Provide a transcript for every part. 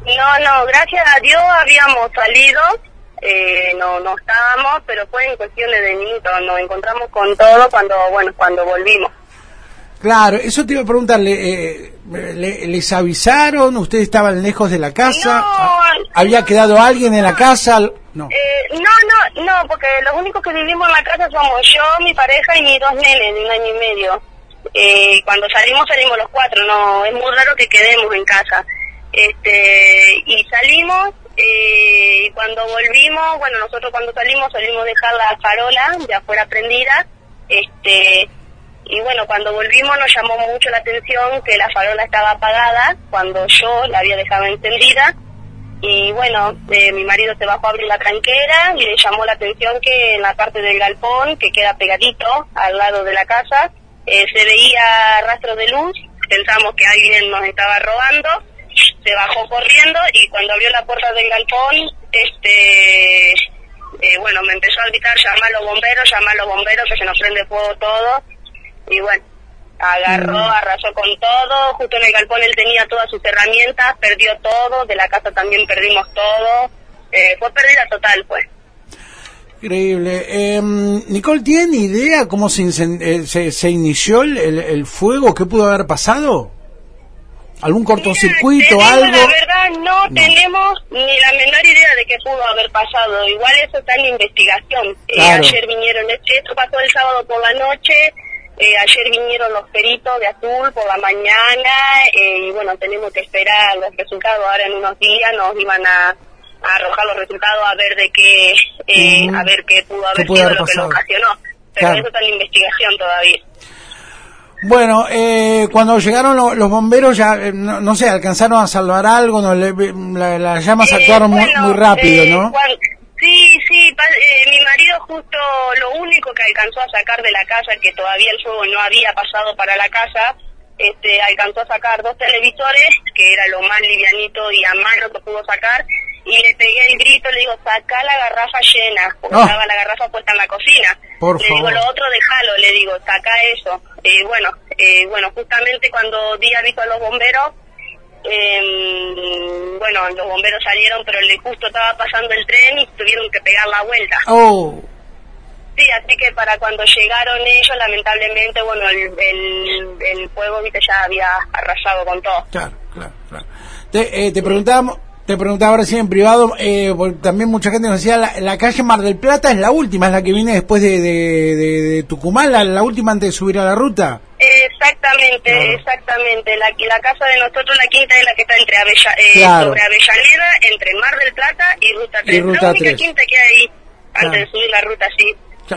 No, gracias a Dios habíamos salido, no estábamos, pero fue en cuestiones de minutos, nos encontramos con todo cuando volvimos. Claro, eso te iba a preguntarle, ¿les avisaron? ¿Ustedes estaban lejos de la casa? No, ¿Había quedado alguien en la casa? No. No, porque los únicos que vivimos en la casa somos yo, mi pareja y mis dos nenes de 1 año y medio. Cuando salimos los 4, no, es muy raro que quedemos en casa. Y salimos, y cuando volvimos, nosotros cuando salimos dejar la farola de afuera prendida, y cuando volvimos nos llamó mucho la atención que la farola estaba apagada cuando yo la había dejado encendida. Y mi marido se bajó a abrir la tranquera y le llamó la atención que en la parte del galpón, que queda pegadito al lado de la casa, se veía rastro de luz. Pensamos que alguien nos estaba robando, se bajó corriendo y cuando abrió la puerta del galpón, me empezó a gritar, llama a los bomberos, que se nos prende fuego todo. Y arrasó con todo. Justo en el galpón él tenía todas sus herramientas, perdió todo, de la casa también perdimos todo, fue pérdida total, pues. Increíble. Nicole, ¿tiene idea cómo se inició el fuego? ¿Qué pudo haber pasado? ¿Algún cortocircuito, algo? La verdad no tenemos ni la menor idea de qué pudo haber pasado. Igual eso está en investigación. Claro. Ayer vinieron, esto pasó el sábado por la noche. Ayer vinieron los peritos de Azul por la mañana, y tenemos que esperar los resultados. Ahora en unos días nos iban a arrojar los resultados a ver de qué, a ver qué pudo haber sido lo que lo ocasionó. Pero claro, eso está en investigación todavía. Bueno, cuando llegaron los bomberos ya, no sé, alcanzaron a salvar algo, no, las llamas actuaron muy rápido, ¿no? Sí, mi marido justo lo único que alcanzó a sacar de la casa, que todavía el fuego no había pasado para la casa, alcanzó a sacar 2 televisores, que era lo más livianito y a mano que pudo sacar, y le pegué el grito, le digo, sacá la garrafa llena, porque estaba la garrafa puesta en la cocina. Por le favor. Digo, lo otro déjalo, le digo, sacá eso. Justamente cuando di aviso a los bomberos, los bomberos salieron, pero justo estaba pasando el tren y tuvieron que pegar la vuelta. Oh. Sí, así que para cuando llegaron ellos, lamentablemente, el fuego, ya había arrasado con todo. Claro. Te preguntaba recién en privado, porque también mucha gente nos decía, la calle Mar del Plata es la última, es la que viene después de Tucumán, la última antes de subir a la ruta. Exactamente. La casa de nosotros, la quinta, es la que está entre sobre Avellaneda, entre Mar del Plata y Ruta 3. La única quinta que hay ahí, antes de subir la ruta, sí.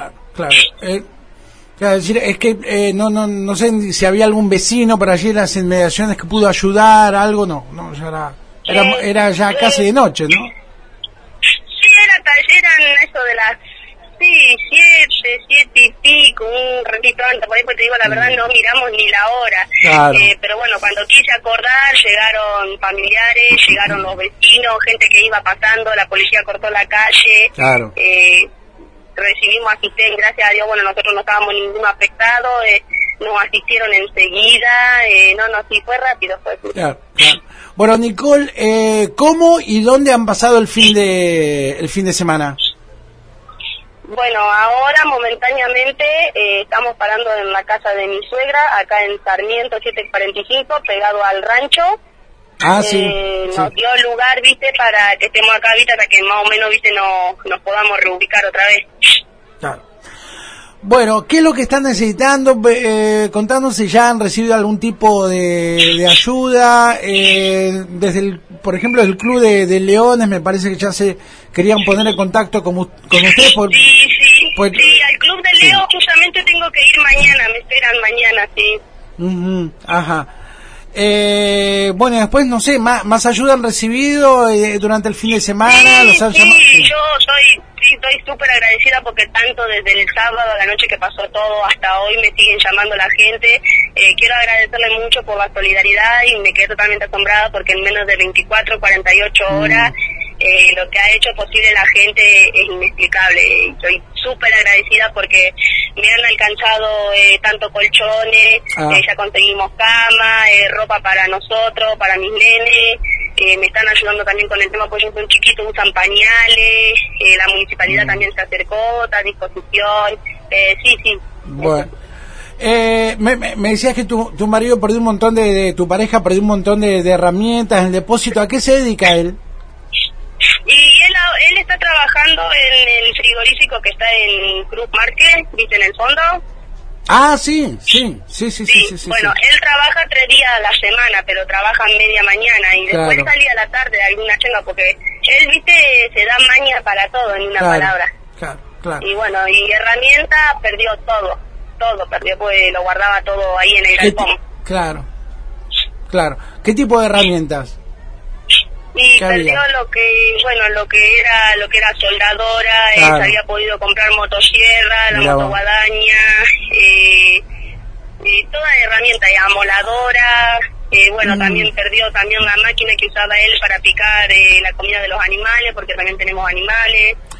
Claro, es que no sé si había algún vecino por allí en las inmediaciones que pudo ayudar, algo, no, era ya casi de noche, ¿no? Sí, eran eso de las 7 y pico, un ratito antes, por ahí pues te digo la verdad, no miramos ni la hora. Claro. Pero cuando quise acordar, llegaron familiares, llegaron los vecinos, gente que iba pasando, la policía cortó la calle. Claro. Recibimos asistencia, gracias a Dios, nosotros no estábamos ninguno afectado, nos asistieron enseguida, sí, fue rápido. Claro. Bueno, Nicole, ¿cómo y dónde han pasado el fin de semana? Ahora momentáneamente estamos parando en la casa de mi suegra, acá en Sarmiento 745, pegado al rancho. Nos dio lugar, para que estemos acá, para que más o menos, nos podamos reubicar otra vez. Claro. Bueno, ¿qué es lo que están necesitando? Contanos si ya han recibido algún tipo de ayuda, desde por ejemplo, el Club de Leones, me parece que ya se querían poner en contacto con ustedes. Sí, al Club de León justamente tengo que ir mañana, me esperan mañana, sí. Ajá. Después, no sé, ¿más ayuda han recibido durante el fin de semana? Sí, yo estoy súper agradecida porque tanto desde el sábado a la noche que pasó todo hasta hoy me siguen llamando la gente. Quiero agradecerle mucho por la solidaridad y me quedé totalmente asombrada porque en menos de 48 horas lo que ha hecho posible la gente es inexplicable. Estoy súper agradecida porque me han alcanzado tanto colchones, ya conseguimos cama, ropa para nosotros, para mis nenes, me están ayudando también con el tema, pues ellos son chiquitos, usan pañales, la municipalidad también se acercó, está a disposición, sí. Bueno. Me decías que tu marido perdió un montón tu pareja perdió un montón de herramientas en el depósito. ¿A qué se dedica él? Y él está trabajando en el frigorífico que está en Cruz Market, ¿viste? En el fondo. Ah, sí. Bueno, él trabaja 3 días a la semana, pero trabaja media mañana y después salía a la tarde alguna chenga, porque él, viste, se da maña para todo en una palabra. Claro. Y bueno, y herramienta perdió todo perdió, pues lo guardaba todo ahí en el galpón. Claro. ¿Qué tipo de herramientas? Y perdió lo que era soldadora, se había podido comprar motosierra, la motoguadaña, toda herramienta, amoladora, también perdió también la máquina que usaba él para picar la comida de los animales, porque también tenemos animales.